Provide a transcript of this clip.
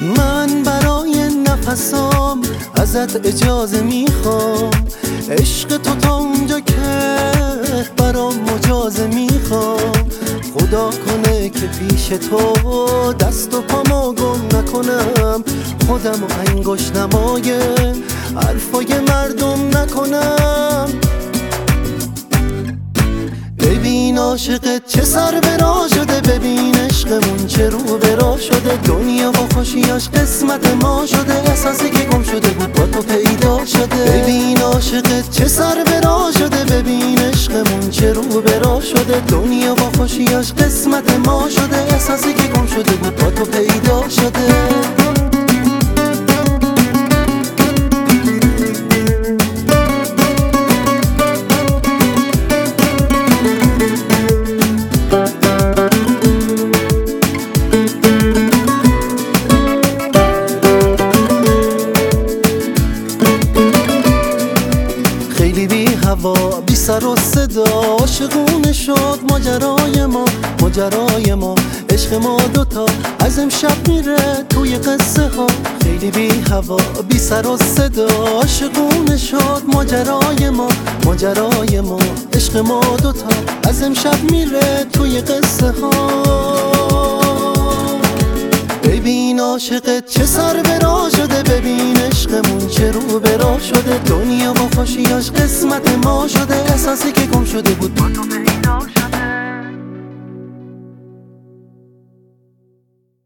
من برای نفسام ازت اجازه میخوام، عشق تو تا اونجا که برام مجازه میخوام. خدا کنه که پیش تو دست و پامو گم نکنم، خودم و انگشت نمای حرفای مردم نکنم. ببین عاشقت چه سر به راه شده، ببین عشقمون چه رو به راه شده. دنیا با خوشیاش قسمت ما شده، احساسی که گم شده بود با تو پیدا شده. ببین عاشقت چه سر به راه شده، ببین عشقمون چه رو به راه شده. دنیا با خوشیاش قسمت ما شده، احساسی که گم شده بود با تو پیدا شده. خیلی بی هوا بی سر و صدا عاشقونه شد ماجرای ما عشق ما دوتا از امشب میره توی قصه ها. خیلی بی هوا بی سر و صدا عاشقونه شد ماجرای ما عشق ما دوتا از امشب میره توی قصه ها. ببین عاشقت چه سر به راه شده، ببین عشقمون چه رو به راه شده. دنیا با خوشیاش قسمت ما شده، احساسی که گم شده بود با تو پیدا شده.